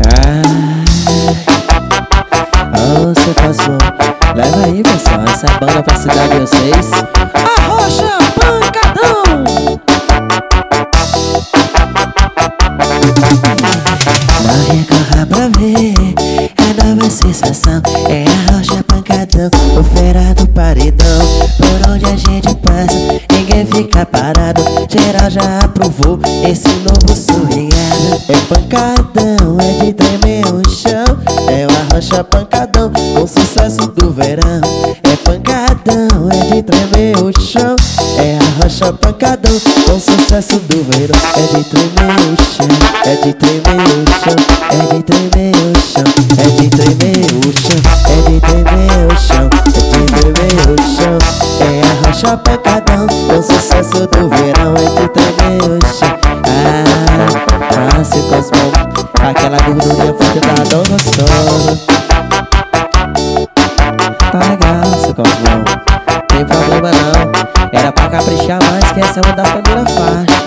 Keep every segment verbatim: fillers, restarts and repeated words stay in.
Ô, seu Cosmo, leva aí, pessoal, essa banda pra cidade de vocês. Arrocha Pancadão! Não recorra pra ver a nova sensação. É Arrocha Pancadão, o feira do paredão. Por onde a gente passa, ninguém fica parado. Geral já aprovou esse novo swingado. É pancadão, é de tremer o chão. É o Arrocha Pancadão, o sucesso do verão. É pancadão, é de tremer o chão. É Arrocha Pancadão, o sucesso do verão. É de tremer o chão, é de tremer o chão. É de tremer o chão, é de tremer o chão. É de tremer o chão, é de tremer o chão. É Arrocha Pancadão, o sucesso do verão. É de tremer o chão. Ah, ah, seu Cosmo, aquela gordurinha forte tá tão gostosa. Tá legal, seu Cosmo, tem problema não. Era pra caprichar mais, que essa é uma da primeira faixa.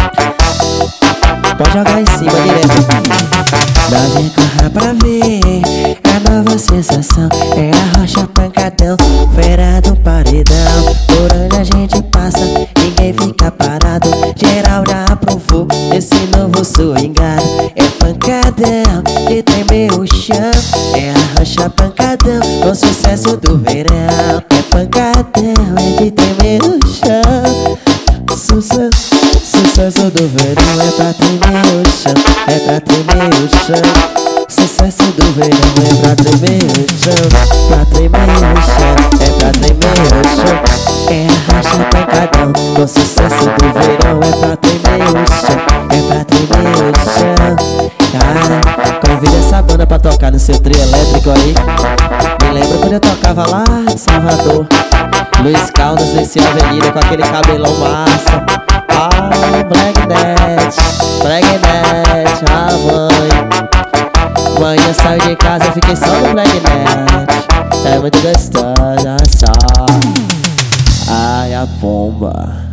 Pode jogar em cima direto. Dá vem correr pra ver a nova sensação. É Arrocha Pancadão, feira do paredão. Por onde a gente passa, ninguém fica parado. Geral já aprovou esse novo swingado. É pancadão, de tremer o chão. É Arrocha Pancadão, com sucesso do verão. É pancadão, é de tremer o chão. Sucesso, sucesso do verão. É pra tremer o chão, é pra tremer o chão. Sucesso do verão é pra tremer o chão. Pra tremer o chão, é pra tremer o chão. É Arrocha Pancadão, com sucesso do verão. É pra tremer o chão, é pra tremer o chão. Cara, convida essa banda pra tocar no seu trio elétrico aí. Me lembra quando eu tocava lá em Salvador, Luiz Caldas descia a avenida com aquele cabelão massa. Ah, Black Net, Black Net, ah mãe. Manhã saio de casa, eu fiquei só no Black Net. É muito gostosa, só. Ai, a pomba.